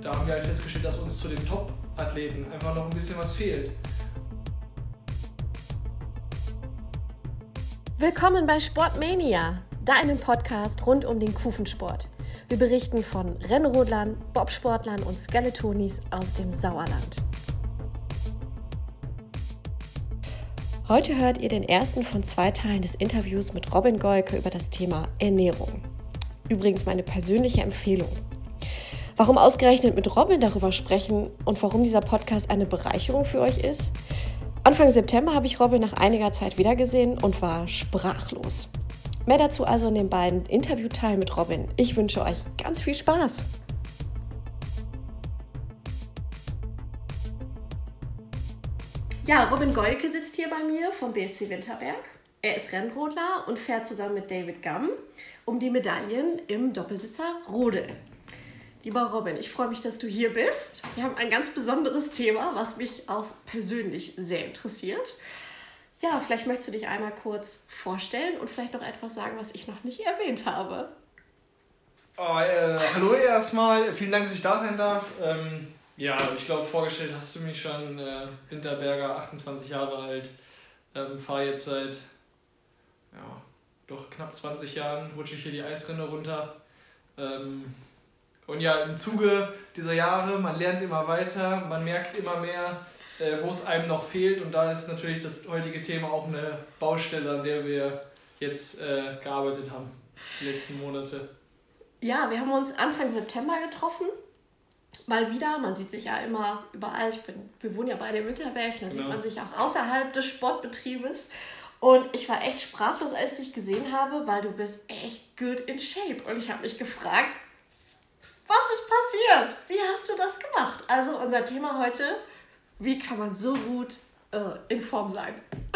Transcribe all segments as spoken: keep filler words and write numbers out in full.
da haben wir halt festgestellt, dass uns zu den Top-Athleten einfach noch ein bisschen was fehlt. Willkommen bei Sportmania, deinem Podcast rund um den Kufensport. Wir berichten von Rennrodlern, Bobsportlern und Skeletonis aus dem Sauerland. Heute hört ihr den ersten von zwei Teilen des Interviews mit Robin Goyke über das Thema Ernährung. Übrigens meine persönliche Empfehlung. Warum ausgerechnet mit Robin darüber sprechen und warum dieser Podcast eine Bereicherung für euch ist? Anfang September habe ich Robin nach einiger Zeit wiedergesehen und war sprachlos. Mehr dazu also in den beiden Interviewteilen mit Robin. Ich wünsche euch ganz viel Spaß. Ja, Robin Goyke sitzt hier bei mir vom B S C Winterberg. Er ist Rennrodler und fährt zusammen mit David Gamm um die Medaillen im Doppelsitzer Rodeln. Lieber Robin, ich freue mich, dass du hier bist. Wir haben ein ganz besonderes Thema, was mich auch persönlich sehr interessiert. Ja, vielleicht möchtest du dich einmal kurz vorstellen und vielleicht noch etwas sagen, was ich noch nicht erwähnt habe. Oh, äh, hallo erstmal, vielen Dank, dass ich da sein darf. Ähm, ja, ich glaube, vorgestellt hast du mich schon. Äh, Winterberger, achtundzwanzig Jahre alt, ähm, fahre jetzt seit ja, doch knapp zwanzig Jahren, rutsche ich hier die Eisrinne runter. Ähm, Und ja, im Zuge dieser Jahre, man lernt immer weiter, man merkt immer mehr, äh, wo es einem noch fehlt. Und da ist natürlich das heutige Thema auch eine Baustelle, an der wir jetzt äh, gearbeitet haben, die letzten Monate. Ja, wir haben uns Anfang September getroffen. Mal wieder, man sieht sich ja immer überall. Ich bin, wir wohnen ja beide im Winterberg, da genau. Sieht man sich auch außerhalb des Sportbetriebes. Und ich war echt sprachlos, als ich dich gesehen habe, weil du bist echt good in shape. Und ich habe mich gefragt, was ist passiert? Wie hast du das gemacht? Also unser Thema heute, wie kann man so gut äh, in Form sein?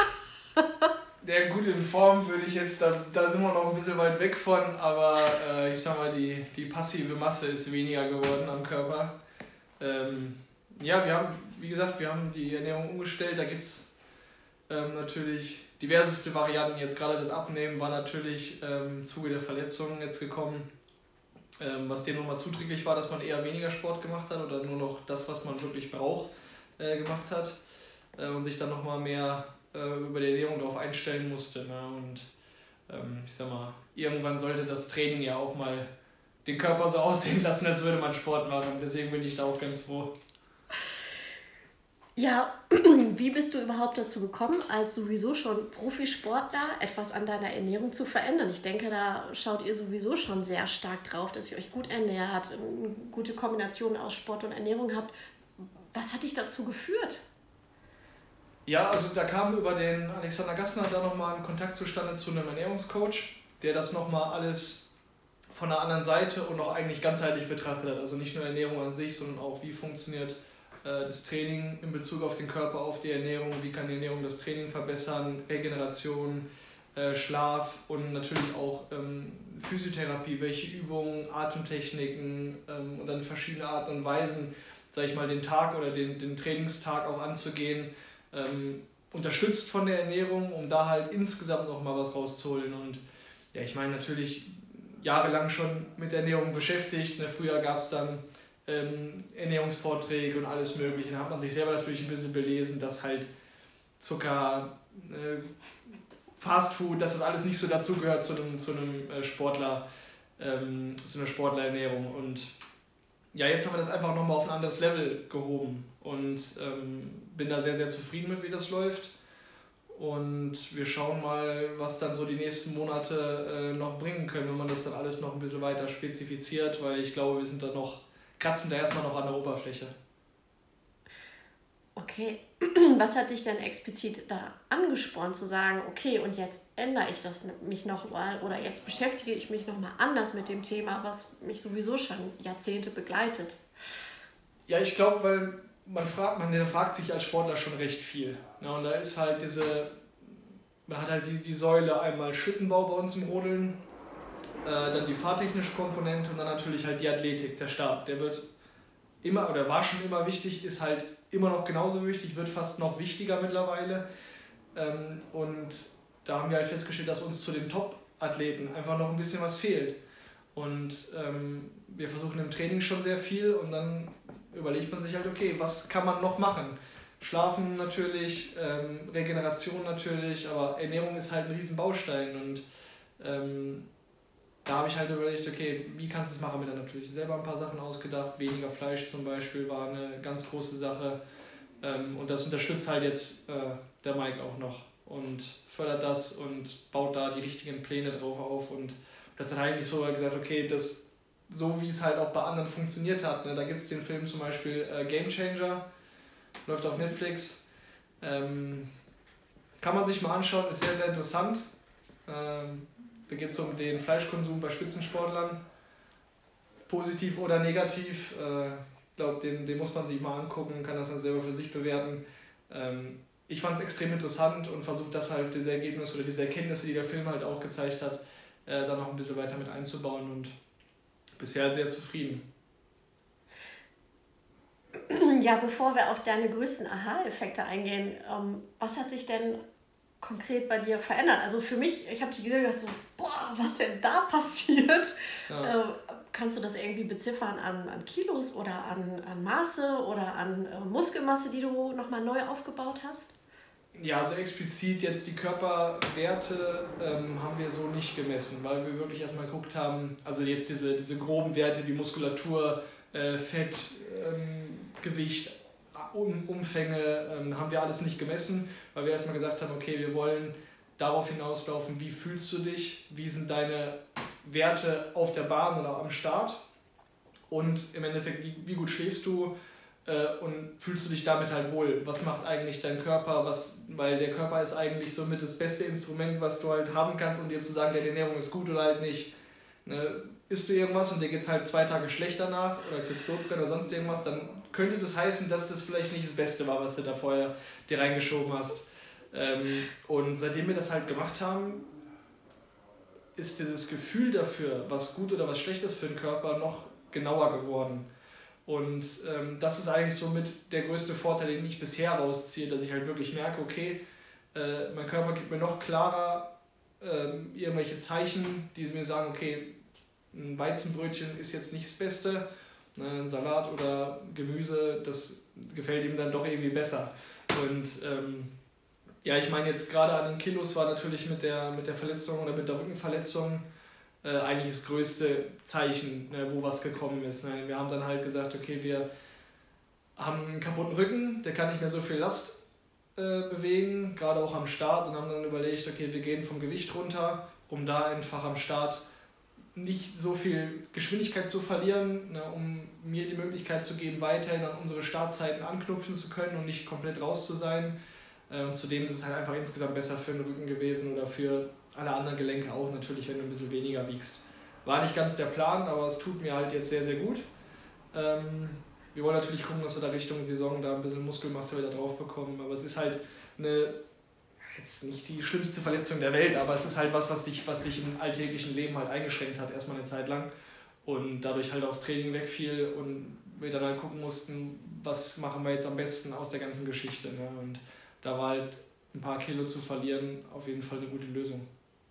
Ja, gut in Form würde ich jetzt, da, da sind wir noch ein bisschen weit weg von, aber äh, ich sag mal, die, die passive Masse ist weniger geworden am Körper. Ähm, ja, wir haben, wie gesagt, wir haben die Ernährung umgestellt, da gibt es ähm, natürlich diverseste Varianten. Jetzt gerade das Abnehmen war natürlich ähm, im Zuge der Verletzungen jetzt gekommen. Ähm, was dem nochmal zuträglich war, dass man eher weniger Sport gemacht hat oder nur noch das, was man wirklich braucht, äh, gemacht hat äh, und sich dann nochmal mehr äh, über die Ernährung darauf einstellen musste. Ne? Und ähm, ich sag mal, irgendwann sollte das Training ja auch mal den Körper so aussehen lassen, als würde man Sport machen. Deswegen bin ich da auch ganz froh. Ja, wie bist du überhaupt dazu gekommen, als sowieso schon Profisportler etwas an deiner Ernährung zu verändern? Ich denke, da schaut ihr sowieso schon sehr stark drauf, dass ihr euch gut ernährt, eine gute Kombination aus Sport und Ernährung habt. Was hat dich dazu geführt? Ja, also da kam über den Alexander Gassner da nochmal ein Kontakt zustande zu einem Ernährungscoach, der das nochmal alles von der anderen Seite und auch eigentlich ganzheitlich betrachtet hat. Also nicht nur Ernährung an sich, sondern auch wie funktioniert das Training in Bezug auf den Körper, auf die Ernährung, wie kann die Ernährung das Training verbessern, Regeneration, äh, Schlaf und natürlich auch ähm, Physiotherapie, welche Übungen, Atemtechniken ähm, und dann verschiedene Arten und Weisen, sage ich mal, den Tag oder den, den Trainingstag auch anzugehen, ähm, unterstützt von der Ernährung, um da halt insgesamt noch mal was rauszuholen. Und ja, ich meine natürlich jahrelang schon mit der Ernährung beschäftigt. Ne, früher gab es dann Ähm, Ernährungsvorträge und alles mögliche. Da hat man sich selber natürlich ein bisschen belesen, dass halt Zucker, äh, Fastfood, dass das alles nicht so dazugehört zu einem, zu einem äh, Sportler, ähm, zu einer Sportlerernährung. Und ja, jetzt haben wir das einfach nochmal auf ein anderes Level gehoben und ähm, bin da sehr, sehr zufrieden mit, wie das läuft. Und wir schauen mal, was dann so die nächsten Monate äh, noch bringen können, wenn man das dann alles noch ein bisschen weiter spezifiziert, weil ich glaube, wir sind da noch kratzen da erstmal noch an der Oberfläche. Okay, was hat dich denn explizit da angespornt zu sagen, okay, und jetzt ändere ich das mich nochmal oder jetzt beschäftige ich mich nochmal anders mit dem Thema, was mich sowieso schon Jahrzehnte begleitet? Ja, ich glaube, weil man fragt, man fragt sich als Sportler schon recht viel. Ja, und da ist halt diese, man hat halt die, die Säule einmal Schlittenbau bei uns im Rodeln, Äh, dann die fahrtechnische Komponente und dann natürlich halt die Athletik, der Start. Der wird immer oder war schon immer wichtig, ist halt immer noch genauso wichtig, wird fast noch wichtiger mittlerweile. Ähm, und da haben wir halt festgestellt, dass uns zu den Top-Athleten einfach noch ein bisschen was fehlt. Und ähm, wir versuchen im Training schon sehr viel und dann überlegt man sich halt, okay, was kann man noch machen? Schlafen natürlich, ähm, Regeneration natürlich, aber Ernährung ist halt ein riesen Baustein und ähm, da habe ich halt überlegt, okay, wie kannst du es machen? Mir dann natürlich selber ein paar Sachen ausgedacht, weniger Fleisch zum Beispiel war eine ganz große Sache ähm, und das unterstützt halt jetzt äh, der Mike auch noch und fördert das und baut da die richtigen Pläne drauf auf und das hat eigentlich so gesagt, okay, das so wie es halt auch bei anderen funktioniert hat, ne? Da gibt es den Film zum Beispiel äh, Game Changer, läuft auf Netflix, ähm, kann man sich mal anschauen, ist sehr, sehr interessant. Ähm, da geht es um den Fleischkonsum bei Spitzensportlern, positiv oder negativ. Ich äh, glaube, den, den muss man sich mal angucken, kann das dann selber für sich bewerten. Ähm, ich fand es extrem interessant und versuche das halt, diese Ergebnisse oder diese Erkenntnisse, die der Film halt auch gezeigt hat, äh, dann noch ein bisschen weiter mit einzubauen und bisher sehr zufrieden. Ja, bevor wir auf deine größten Aha-Effekte eingehen, ähm, was hat sich denn konkret bei dir verändert? Also für mich, ich habe dich gesehen und dachte so, boah, was denn da passiert? Ja. Äh, kannst du das irgendwie beziffern an, an Kilos oder an, an Maße oder an äh, Muskelmasse, die du nochmal neu aufgebaut hast? Ja, also explizit jetzt die Körperwerte ähm, haben wir so nicht gemessen, weil wir wirklich erstmal geguckt haben, also jetzt diese, diese groben Werte wie Muskulatur, äh, Fett, ähm, Gewicht, um, Umfänge, ähm, haben wir alles nicht gemessen, weil wir erstmal gesagt haben, okay, wir wollen darauf hinauslaufen, wie fühlst du dich, wie sind deine Werte auf der Bahn oder am Start und im Endeffekt, wie, wie gut schläfst du, und fühlst du dich damit halt wohl? Was macht eigentlich dein Körper? Was, weil der Körper ist eigentlich somit das beste Instrument, was du halt haben kannst, um dir zu sagen, deine Ernährung ist gut oder halt nicht. Ne? Isst du irgendwas und dir geht es halt zwei Tage schlecht danach oder kriegst Sodbrennen oder sonst irgendwas, dann könnte das heißen, dass das vielleicht nicht das Beste war, was du da vorher dir reingeschoben hast. Und seitdem wir das halt gemacht haben, ist dieses Gefühl dafür, was gut oder was schlecht ist für den Körper, noch genauer geworden. Und ähm, das ist eigentlich somit der größte Vorteil, den ich bisher rausziehe, dass ich halt wirklich merke, okay, äh, mein Körper gibt mir noch klarer äh, irgendwelche Zeichen, die mir sagen, okay, ein Weizenbrötchen ist jetzt nicht das Beste, ne, ein Salat oder Gemüse, das gefällt ihm dann doch irgendwie besser. Und ähm, ja, ich meine jetzt gerade an den Kilos war natürlich mit der, mit der Verletzung oder mit der Rückenverletzung Äh, eigentlich das größte Zeichen, ne, wo was gekommen ist. Ne. Wir haben dann halt gesagt, okay, wir haben einen kaputten Rücken, der kann nicht mehr so viel Last äh, bewegen, gerade auch am Start, und haben dann überlegt, okay, wir gehen vom Gewicht runter, um da einfach am Start nicht so viel Geschwindigkeit zu verlieren, ne, um mir die Möglichkeit zu geben, weiterhin an unsere Startzeiten anknüpfen zu können und nicht komplett raus zu sein. Äh, und zudem ist es halt einfach insgesamt besser für den Rücken gewesen oder für alle anderen Gelenke auch natürlich, wenn du ein bisschen weniger wiegst. War nicht ganz der Plan, aber es tut mir halt jetzt sehr, sehr gut. Ähm, wir wollen natürlich gucken, dass wir da Richtung Saison da ein bisschen Muskelmasse wieder drauf bekommen, aber es ist halt eine, jetzt nicht die schlimmste Verletzung der Welt, aber es ist halt was, was dich, was dich im alltäglichen Leben halt eingeschränkt hat, erstmal eine Zeit lang und dadurch halt auch das Training wegfiel und wir dann halt gucken mussten, was machen wir jetzt am besten aus der ganzen Geschichte. Ne? Und da war halt ein paar Kilo zu verlieren auf jeden Fall eine gute Lösung.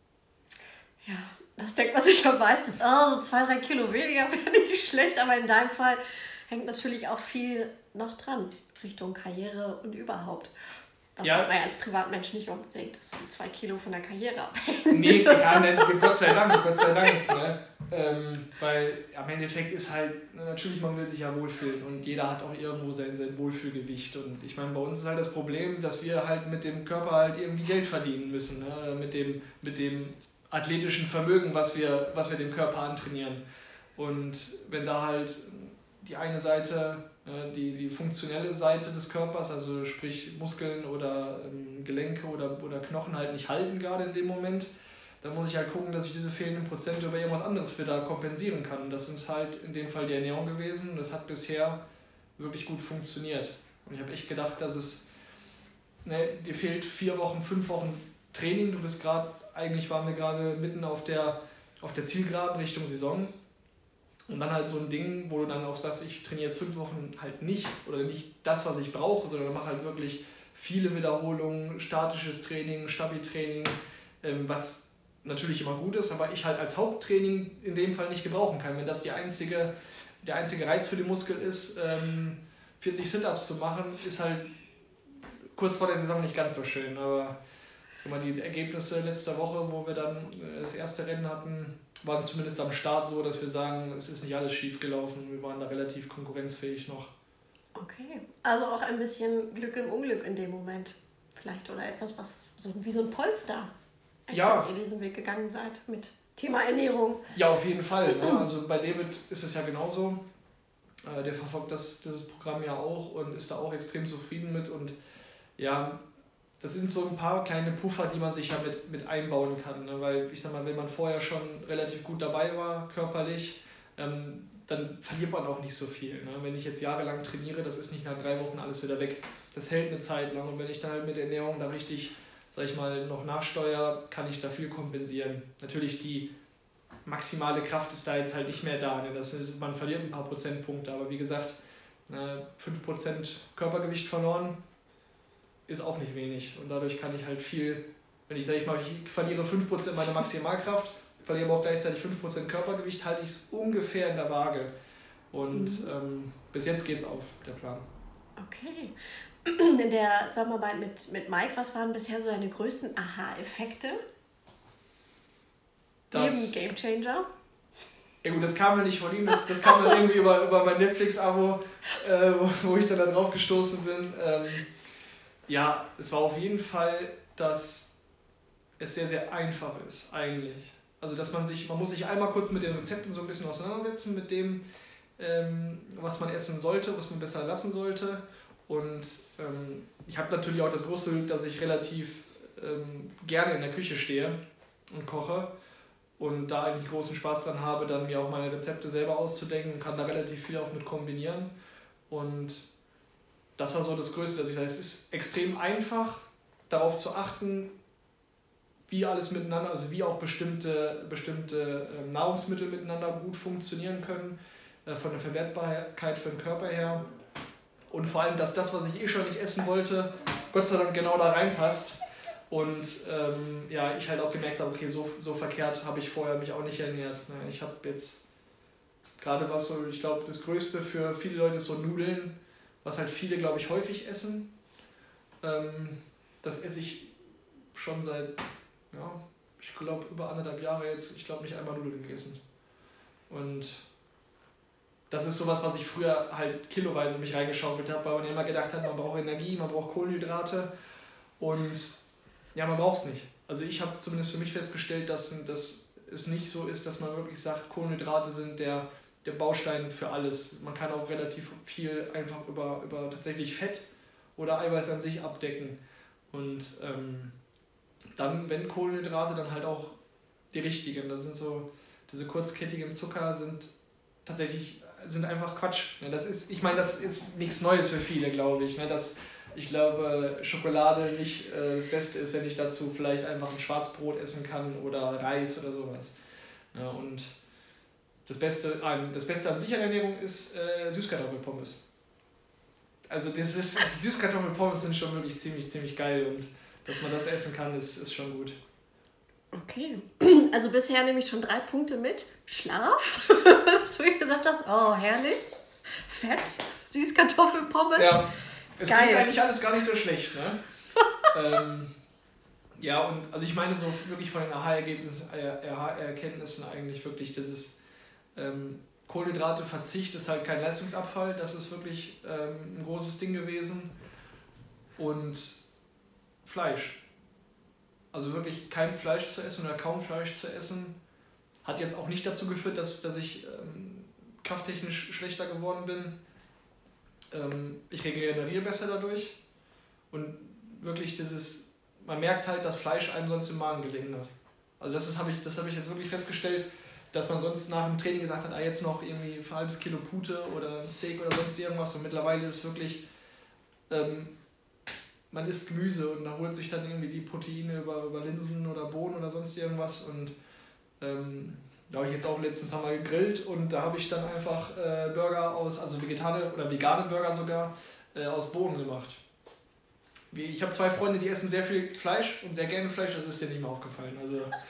Ja, das denkt man sich ja meistens, oh, so zwei, drei Kilo weniger wäre nicht schlecht, aber in deinem Fall hängt natürlich auch viel noch dran, Richtung Karriere und überhaupt. Was ja. man ja als Privatmensch nicht unbedingt, dass die zwei Kilo von der Karriere abhängen. Nee, ja, ne, Gott sei Dank, Gott sei Dank. Ne? Ähm, weil am Endeffekt ist halt, natürlich, man will sich ja wohlfühlen und jeder hat auch irgendwo sein, sein Wohlfühlgewicht. Und ich meine, bei uns ist halt das Problem, dass wir halt mit dem Körper halt irgendwie Geld verdienen müssen. Ne? Mit dem, mit dem athletischen Vermögen, was wir, was wir dem Körper antrainieren. Und wenn da halt die eine Seite, die, die funktionelle Seite des Körpers, also sprich Muskeln oder ähm, Gelenke oder, oder Knochen halt nicht halten gerade in dem Moment, dann muss ich halt gucken, dass ich diese fehlenden Prozente über irgendwas anderes wieder kompensieren kann. Und das ist halt in dem Fall die Ernährung gewesen und das hat bisher wirklich gut funktioniert. Und ich habe echt gedacht, dass es, ne, dir fehlt vier Wochen, fünf Wochen Training, du bist gerade, eigentlich waren wir gerade mitten auf der, auf der Zielgeraden Richtung Saison. Und dann halt so ein Ding, wo du dann auch sagst, ich trainiere jetzt fünf Wochen halt nicht oder nicht das, was ich brauche, sondern mache halt wirklich viele Wiederholungen, statisches Training, Stabi-Training, ähm, was natürlich immer gut ist, aber ich halt als Haupttraining in dem Fall nicht gebrauchen kann. Wenn das die einzige, der einzige Reiz für den Muskel ist, ähm, vierzig Sit-Ups zu machen, ist halt kurz vor der Saison nicht ganz so schön. Aber mal die Ergebnisse letzter Woche, wo wir dann das erste Rennen hatten, waren zumindest am Start so, dass wir sagen, es ist nicht alles schief gelaufen. Wir waren da relativ konkurrenzfähig noch. Okay, also auch ein bisschen Glück im Unglück in dem Moment vielleicht oder etwas, was so wie so ein Polster, ja. dass ihr diesen Weg gegangen seid mit Thema Ernährung. Ja, auf jeden Fall. Ne? Also bei David ist es ja genauso. Der verfolgt das, dieses Programm ja auch und ist da auch extrem zufrieden mit und ja, das sind so ein paar kleine Puffer, die man sich ja mit, mit einbauen kann, ne? Weil ich sag mal, wenn man vorher schon relativ gut dabei war, körperlich, ähm, dann verliert man auch nicht so viel. Ne? Wenn ich jetzt jahrelang trainiere, das ist nicht nach drei Wochen alles wieder weg. Das hält eine Zeit lang und wenn ich dann halt mit der Ernährung da richtig, sag ich mal, noch nachsteuere, kann ich da viel kompensieren. Natürlich die maximale Kraft ist da jetzt halt nicht mehr da. Ne? Das ist, man verliert ein paar Prozentpunkte, aber wie gesagt, äh, fünf Prozent Körpergewicht verloren, ist auch nicht wenig und dadurch kann ich halt viel, wenn ich sage ich mal, ich verliere fünf Prozent meiner Maximalkraft, verliere aber auch gleichzeitig fünf Prozent Körpergewicht, halte ich es ungefähr in der Waage und mhm. ähm, bis jetzt geht's auf, der Plan. Okay. In der Zusammenarbeit mit, mit Mike, was waren bisher so deine größten Aha-Effekte? Neben Game Changer? Ja gut, das kam ja nicht von ihm, das, das kam dann irgendwie über, über mein Netflix-Abo, äh, wo, wo ich dann da drauf gestoßen bin. Ähm, Ja, es war auf jeden Fall, dass es sehr, sehr einfach ist, eigentlich. Also, dass man sich, man muss sich einmal kurz mit den Rezepten so ein bisschen auseinandersetzen, mit dem, ähm, was man essen sollte, was man besser lassen sollte. Und ähm, ich habe natürlich auch das große Glück, dass ich relativ ähm, gerne in der Küche stehe und koche und da eigentlich großen Spaß dran habe, dann mir auch meine Rezepte selber auszudenken und kann da relativ viel auch mit kombinieren. Und das war so das Größte, dass ich sage, es ist extrem einfach, darauf zu achten, wie alles miteinander, also wie auch bestimmte, bestimmte Nahrungsmittel miteinander gut funktionieren können, von der Verwertbarkeit für den Körper her. Und vor allem, dass das, was ich eh schon nicht essen wollte, Gott sei Dank genau da reinpasst. Und ähm, ja, ich halt auch gemerkt habe, okay, so, so verkehrt habe ich vorher mich auch nicht ernährt. Ich habe jetzt gerade was so, ich glaube, das Größte für viele Leute ist so Nudeln, was halt viele, glaube ich, häufig essen. Ähm, das esse ich schon seit, ja, ich glaube, über anderthalb Jahre jetzt, ich glaube, nicht einmal Nudeln gegessen. Und das ist sowas, was ich früher halt kiloweise mich reingeschaufelt habe, weil man ja immer gedacht hat, man braucht Energie, man braucht Kohlenhydrate und ja, man braucht es nicht. Also ich habe zumindest für mich festgestellt, dass, dass es nicht so ist, dass man wirklich sagt, Kohlenhydrate sind der, der Baustein für alles. Man kann auch relativ viel einfach über, über tatsächlich Fett oder Eiweiß an sich abdecken. Und ähm, dann, wenn Kohlenhydrate, dann halt auch die richtigen. Das sind so, diese kurzkettigen Zucker sind tatsächlich sind einfach Quatsch. Das ist, ich meine, das ist nichts Neues für viele, glaube ich. Das, ich glaube, Schokolade nicht äh, das Beste ist, wenn ich dazu vielleicht einfach ein Schwarzbrot essen kann oder Reis oder sowas. Ja, und das Beste, das Beste an sich an Ernährung ist äh, Süßkartoffelpommes. Also das ist, Süßkartoffelpommes sind schon wirklich ziemlich, ziemlich geil und dass man das essen kann, ist, ist schon gut. Okay, also bisher nehme ich schon drei Punkte mit. Schlaf, dass du gesagt hast, oh herrlich, Fett, Süßkartoffelpommes. Ja, es klingt eigentlich alles gar nicht so schlecht, ne? ähm, ja, und also ich meine so wirklich von den Aha-Ergebnissen, Aha-Erkenntnissen eigentlich wirklich, dass es ähm, Kohlenhydrate, Verzicht ist halt kein Leistungsabfall, das ist wirklich ähm, ein großes Ding gewesen. Und Fleisch. Also wirklich kein Fleisch zu essen oder kaum Fleisch zu essen, hat jetzt auch nicht dazu geführt, dass, dass ich ähm, krafttechnisch schlechter geworden bin. Ähm, ich regeneriere besser dadurch und wirklich dieses, man merkt halt, dass Fleisch einem sonst im Magen gelegen hat. Also das habe ich, das habe ich jetzt wirklich festgestellt, dass man sonst nach dem Training gesagt hat, ah, jetzt noch irgendwie ein halbes Kilo Pute oder ein Steak oder sonst irgendwas und mittlerweile ist es wirklich, ähm, man isst Gemüse und da holt sich dann irgendwie die Proteine über, über Linsen oder Bohnen oder sonst irgendwas und ähm, da habe ich jetzt auch letztens einmal gegrillt und da habe ich dann einfach äh, Burger aus, also vegetarisch oder vegane Burger sogar, äh, aus Bohnen gemacht. Wie, ich habe zwei Freunde, die essen sehr viel Fleisch und sehr gerne Fleisch, das ist dir nicht mehr aufgefallen. Also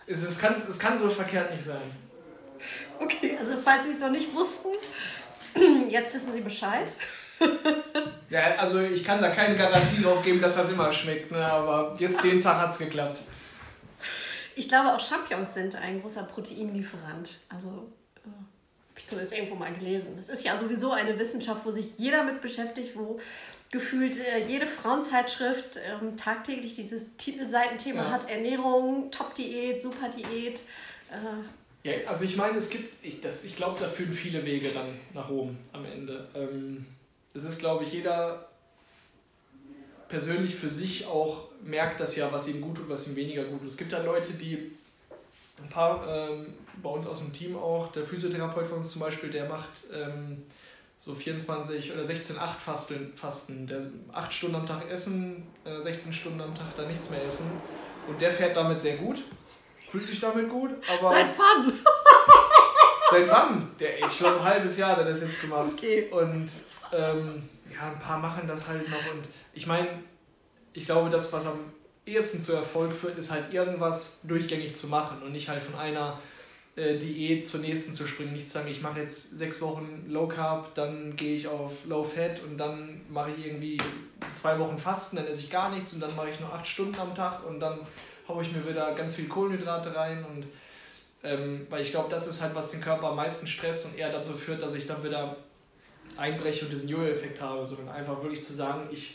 es, es, kann, es kann so verkehrt nicht sein. Okay, also falls Sie es noch nicht wussten, jetzt wissen Sie Bescheid. Ja, also ich kann da keine Garantie drauf geben, dass das immer schmeckt, ne? Aber jetzt den Tag hat es geklappt. Ich glaube auch Champignons sind ein großer Proteinlieferant. Also äh, habe ich zumindest irgendwo mal gelesen. Das ist ja sowieso eine Wissenschaft, wo sich jeder mit beschäftigt, wo gefühlt äh, jede Frauenzeitschrift ähm, tagtäglich dieses Titelseitenthema ja. hat. Ernährung, Top-Diät, Super-Diät. Äh, Ja, also ich meine, es gibt, ich, das, ich glaube, da führen viele Wege dann nach Rom am Ende. Ähm, das ist, glaube ich, jeder persönlich für sich auch merkt das ja, was ihm gut tut, was ihm weniger gut tut. Es gibt ja Leute, die, ein paar ähm, bei uns aus dem Team auch, der Physiotherapeut von uns zum Beispiel, der macht ähm, so vierundzwanzig oder sechzehn acht Fasten, Fasten. Der acht Stunden am Tag essen, äh, sechzehn Stunden am Tag dann nichts mehr essen. Und der fährt damit sehr gut. Fühlt sich damit gut, aber... Seit wann? Seit wann? Der, ich glaube, ein halbes Jahr hat er das jetzt gemacht. Okay. Und ähm, ja, ein paar machen das halt noch. Und ich meine, ich glaube, das, was am ehesten zu Erfolg führt, ist halt irgendwas durchgängig zu machen und nicht halt von einer äh, Diät zur nächsten zu springen. Nicht zu sagen, ich mache jetzt sechs Wochen Low Carb, dann gehe ich auf Low Fat und dann mache ich irgendwie zwei Wochen Fasten, dann esse ich gar nichts und dann mache ich nur acht Stunden am Tag und dann haue ich mir wieder ganz viel Kohlenhydrate rein und ähm, weil ich glaube, das ist halt, was den Körper am meisten stresst und eher dazu führt, dass ich dann wieder einbreche und diesen Jojo-Effekt habe, sondern einfach wirklich zu sagen, ich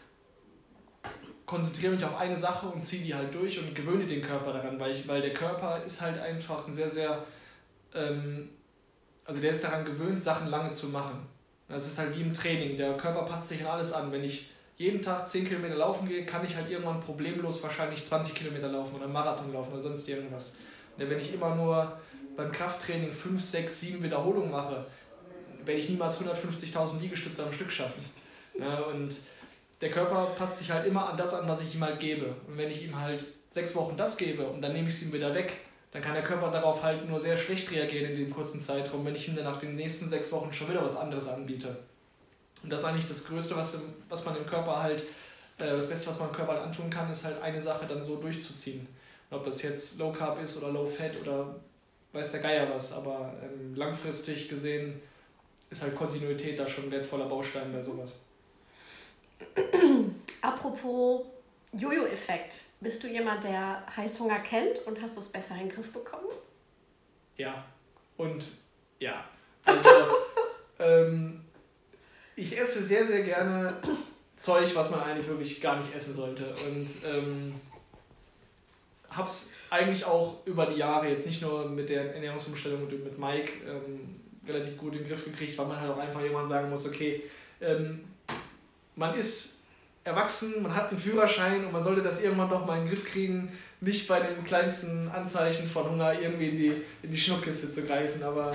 konzentriere mich auf eine Sache und ziehe die halt durch und gewöhne den Körper daran, weil, ich, weil der Körper ist halt einfach ein sehr, sehr, ähm, also der ist daran gewöhnt, Sachen lange zu machen. Das ist halt wie im Training, der Körper passt sich an alles an, wenn ich jeden Tag zehn Kilometer laufen gehe, kann ich halt irgendwann problemlos wahrscheinlich zwanzig Kilometer laufen oder einen Marathon laufen oder sonst irgendwas. Und wenn ich immer nur beim Krafttraining fünf, sechs, sieben Wiederholungen mache, werde ich niemals hundertfünfzigtausend Liegestütze am Stück schaffen. Ja, und der Körper passt sich halt immer an das an, was ich ihm halt gebe. Und wenn ich ihm halt sechs Wochen das gebe und dann nehme ich es ihm wieder weg, dann kann der Körper darauf halt nur sehr schlecht reagieren in dem kurzen Zeitraum, wenn ich ihm dann nach den nächsten sechs Wochen schon wieder was anderes anbiete. Und das ist eigentlich das Größte, was, im, was man im Körper halt, äh, das Beste, was man im Körper halt antun kann, ist halt eine Sache dann so durchzuziehen. Und ob das jetzt Low Carb ist oder Low Fat oder weiß der Geier was, aber ähm, langfristig gesehen ist halt Kontinuität da schon ein wertvoller Baustein bei sowas. Apropos Jojo-Effekt, bist du jemand, der Heißhunger kennt und hast du es besser in den Griff bekommen? Ja, und ja, also ähm, ich esse sehr, sehr gerne Zeug, was man eigentlich wirklich gar nicht essen sollte. Und ähm, hab's eigentlich auch über die Jahre, jetzt nicht nur mit der Ernährungsumstellung und mit Mike, ähm, relativ gut in den Griff gekriegt, weil man halt auch einfach irgendwann sagen muss, okay, ähm, man ist erwachsen, man hat einen Führerschein und man sollte das irgendwann doch mal in den Griff kriegen, nicht bei den kleinsten Anzeichen von Hunger irgendwie in die, in die Schnuckkiste zu greifen, aber...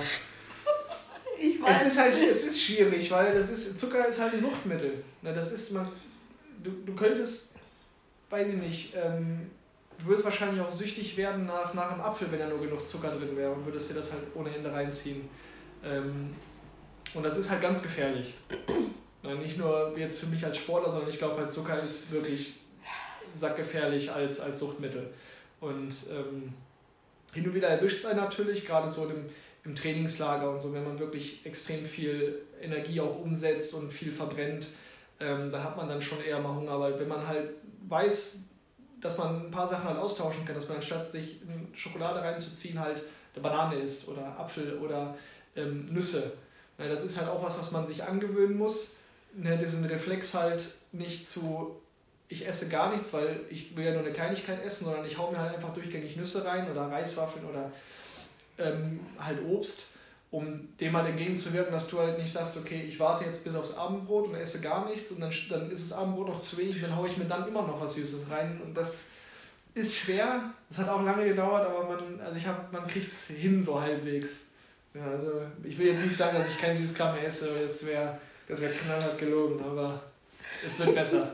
Ich weiß. Es ist halt, es ist schwierig, weil das ist, Zucker ist halt ein Suchtmittel. Das ist, man, du, du könntest, weiß ich nicht, ähm, du würdest wahrscheinlich auch süchtig werden nach, nach einem Apfel, wenn da nur genug Zucker drin wäre und würdest dir das halt ohne Ende reinziehen. Ähm, und das ist halt ganz gefährlich. Nicht nur jetzt für mich als Sportler, sondern ich glaube halt Zucker ist wirklich sackgefährlich als, als Suchtmittel. Und ähm, hin und wieder erwischt es einen natürlich, gerade so im im Trainingslager und so, wenn man wirklich extrem viel Energie auch umsetzt und viel verbrennt, ähm, da hat man dann schon eher mal Hunger, weil wenn man halt weiß, dass man ein paar Sachen halt austauschen kann, dass man anstatt sich Schokolade reinzuziehen halt eine Banane isst oder Apfel oder ähm, Nüsse. Ja, das ist halt auch was, was man sich angewöhnen muss, ne, diesen Reflex halt nicht zu, ich esse gar nichts, weil ich will ja nur eine Kleinigkeit essen, sondern ich hau mir halt einfach durchgängig Nüsse rein oder Reiswaffeln oder Ähm, halt Obst, um dem halt entgegenzuwirken, dass du halt nicht sagst, okay, ich warte jetzt bis aufs Abendbrot und esse gar nichts und dann, dann ist das Abendbrot noch zu wenig und dann haue ich mir dann immer noch was Süßes rein und das ist schwer, das hat auch lange gedauert, aber man, also ich hab, man kriegt es hin so halbwegs. Ja, also ich will jetzt nicht sagen, dass ich kein Süßkram mehr esse, das wäre das wär knallhart gelogen, aber es wird besser.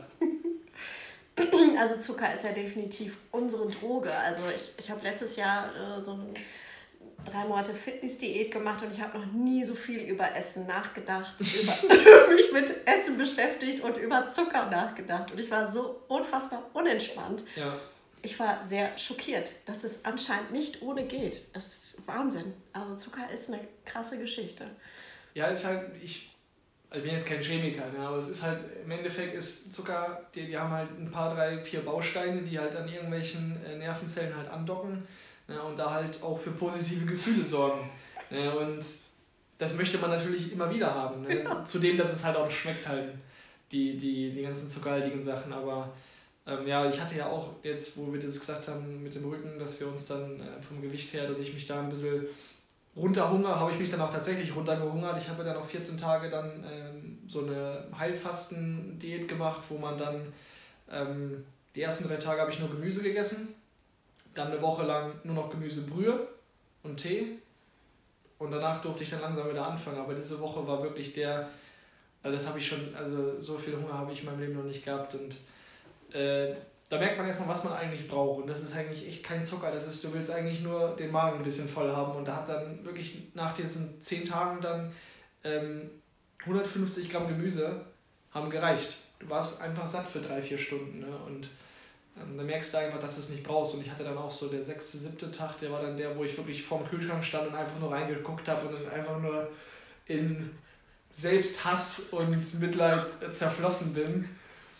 Also Zucker ist ja definitiv unsere Droge. Also ich, ich habe letztes Jahr äh, so ein drei Monate Fitnessdiät gemacht und ich habe noch nie so viel über Essen nachgedacht, über mich mit Essen beschäftigt und über Zucker nachgedacht und ich war so unfassbar unentspannt. Ja. ich war sehr schockiert, dass es anscheinend nicht ohne geht. Das ist Wahnsinn. Also Zucker ist eine krasse Geschichte. Ja, ist halt, ich, also ich bin jetzt kein Chemiker, ne, aber es ist halt, im Endeffekt ist Zucker, die, die haben halt ein paar, drei, vier Bausteine, die halt an irgendwelchen äh, Nervenzellen halt andocken, ne, und da halt auch für positive Gefühle sorgen. Ne, und das möchte man natürlich immer wieder haben. Ne? Ja. Zudem, dass es halt auch schmeckt halt, die, die, die ganzen zuckerhaltigen Sachen. Aber ähm, ja, ich hatte ja auch jetzt, wo wir das gesagt haben mit dem Rücken, dass wir uns dann äh, vom Gewicht her, dass ich mich da ein bisschen runterhungere, habe ich mich dann auch tatsächlich runtergehungert. Ich habe dann auch vierzehn Tage dann ähm, so eine Heilfasten-Diät gemacht, wo man dann, ähm, die ersten drei Tage habe ich nur Gemüse gegessen, dann eine Woche lang nur noch Gemüsebrühe und Tee. Und danach durfte ich dann langsam wieder anfangen, aber diese Woche war wirklich der, also das habe ich schon, also so viel Hunger habe ich in meinem Leben noch nicht gehabt und äh, da merkt man erstmal, was man eigentlich braucht und das ist eigentlich echt kein Zucker, das ist, du willst eigentlich nur den Magen ein bisschen voll haben und da hat dann wirklich nach diesen zehn Tagen dann ähm, hundertfünfzig Gramm Gemüse haben gereicht. Du warst einfach satt für drei, vier Stunden, ne? Und da merkst du einfach, dass du es nicht brauchst. Und ich hatte dann auch so der sechste, siebte Tag, der war dann der, wo ich wirklich vorm Kühlschrank stand und einfach nur reingeguckt habe und dann einfach nur in Selbsthass und Mitleid zerflossen bin.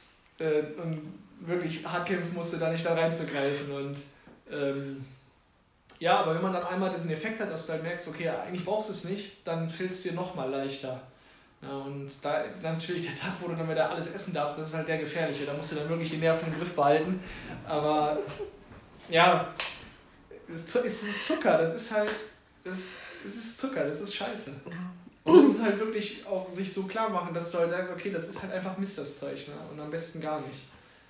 Und wirklich hart kämpfen musste, da nicht da reinzugreifen. Und ähm, ja, aber wenn man dann einmal diesen Effekt hat, dass du halt merkst, okay, eigentlich brauchst du es nicht, dann fällt es dir nochmal leichter. Ja, und da natürlich der Tag, wo du dann wieder alles essen darfst, das ist halt der gefährliche. Da musst du dann wirklich die Nerven im Griff behalten. Aber ja, es ist Zucker, das ist halt, es ist Zucker, das ist scheiße. Und das ist halt wirklich auch sich so klar machen, dass du halt sagst, okay, das ist halt einfach Mist, das Zeug, ne? Und am besten gar nicht.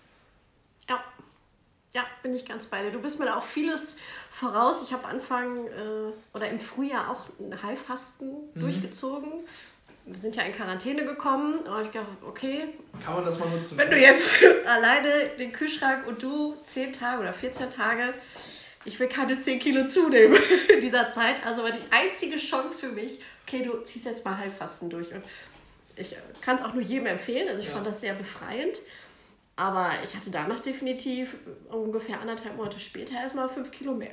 Ja, ja, bin ich ganz bei dir. Du bist mir da auch vieles voraus. Ich habe Anfang äh, oder im Frühjahr auch ein Heilfasten mhm. durchgezogen. Wir sind ja in Quarantäne gekommen und ich dachte, okay, kann man das mal nutzen? Wenn du jetzt alleine den Kühlschrank und du zehn Tage oder vierzehn Tage, ich will keine zehn Kilo zunehmen in dieser Zeit, also war die einzige Chance für mich, okay, du ziehst jetzt mal Heilfasten durch und ich kann es auch nur jedem empfehlen, also ich ja. fand das sehr befreiend, aber ich hatte danach definitiv ungefähr anderthalb Monate später erstmal fünf Kilo mehr.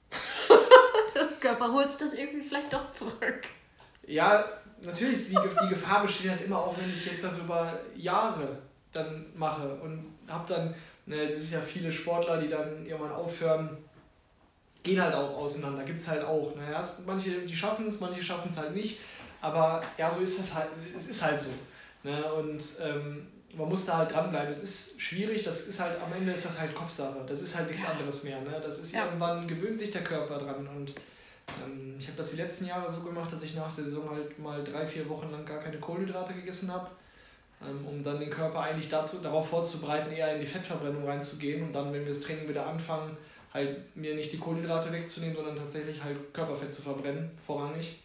Der Körper holt das irgendwie vielleicht doch zurück. Ja, natürlich, die, die Gefahr besteht halt immer auch, wenn ich jetzt das über Jahre dann mache und habe dann, ne, das ist ja viele Sportler, die dann irgendwann aufhören, gehen halt auch auseinander, gibt es halt auch. Ne? Erst manche, die schaffen es, manche schaffen es halt nicht, aber ja, so ist es halt, es ist halt so. Ne? Und ähm, man muss da halt dranbleiben. Es ist schwierig, das ist halt, am Ende ist das halt Kopfsache, das ist halt nichts anderes mehr. Ne? Das ist ja. Irgendwann gewöhnt sich der Körper dran und ich habe das die letzten Jahre so gemacht, dass ich nach der Saison halt mal drei, vier Wochen lang gar keine Kohlenhydrate gegessen habe, um dann den Körper eigentlich dazu, darauf vorzubereiten, eher in die Fettverbrennung reinzugehen und dann, wenn wir das Training wieder anfangen, halt mir nicht die Kohlenhydrate wegzunehmen, sondern tatsächlich halt Körperfett zu verbrennen, vorrangig.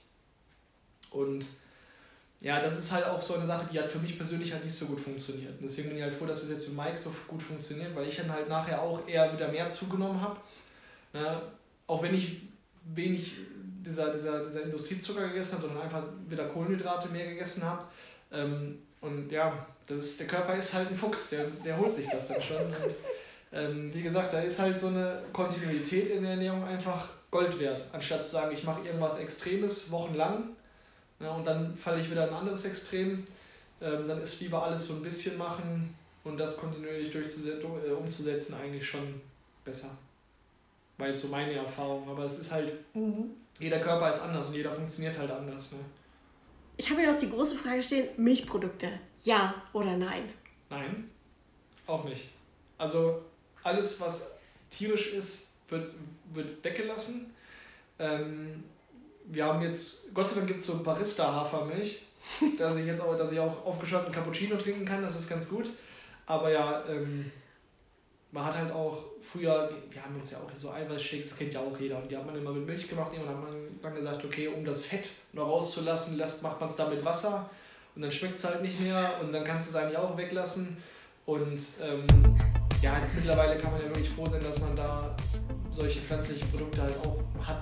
Und ja, das ist halt auch so eine Sache, die hat für mich persönlich halt nicht so gut funktioniert. Und deswegen bin ich halt froh, dass es jetzt für Mike so gut funktioniert, weil ich dann halt nachher auch eher wieder mehr zugenommen habe. Ne? Auch wenn ich wenig dieser, dieser, dieser Industriezucker gegessen habe, sondern einfach wieder Kohlenhydrate mehr gegessen habe. Ähm, und ja, das ist, der Körper ist halt ein Fuchs, der, der holt sich das dann schon. Und, ähm, wie gesagt, da ist halt so eine Kontinuität in der Ernährung einfach Gold wert, anstatt zu sagen, ich mache irgendwas Extremes wochenlang, ja, und dann falle ich wieder in ein anderes Extrem. Ähm, dann ist lieber alles so ein bisschen machen und das kontinuierlich durchzusetzen, äh, umzusetzen eigentlich schon besser. War jetzt so meine Erfahrung, aber es ist halt, mhm. jeder Körper ist anders und jeder funktioniert halt anders. Ne? Ich habe ja noch die große Frage stehen, Milchprodukte, ja oder nein? Nein, auch nicht. Also alles, was tierisch ist, wird, wird weggelassen. Ähm, wir haben jetzt, Gott sei Dank gibt es so Barista-Hafermilch, dass ich jetzt auch, dass ich auch aufgeschäumten Cappuccino trinken kann, das ist ganz gut. Aber ja, ähm, man hat halt auch früher, wir haben uns ja auch so Eiweißshakes, das kennt ja auch jeder, und die hat man immer mit Milch gemacht, und dann hat man dann gesagt, okay, um das Fett noch rauszulassen, lässt, macht man es da mit Wasser und dann schmeckt es halt nicht mehr und dann kannst du es eigentlich auch weglassen. Und ähm, ja, jetzt mittlerweile kann man ja wirklich froh sein, dass man da solche pflanzlichen Produkte halt auch hat.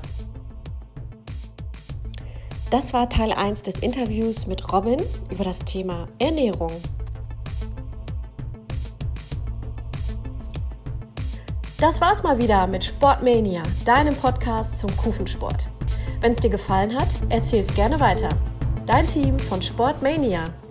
Das war Teil eins des Interviews mit Robin über das Thema Ernährung. Das war's mal wieder mit Sportmania, deinem Podcast zum Kufensport. Wenn es dir gefallen hat, erzähl's gerne weiter. Dein Team von Sportmania.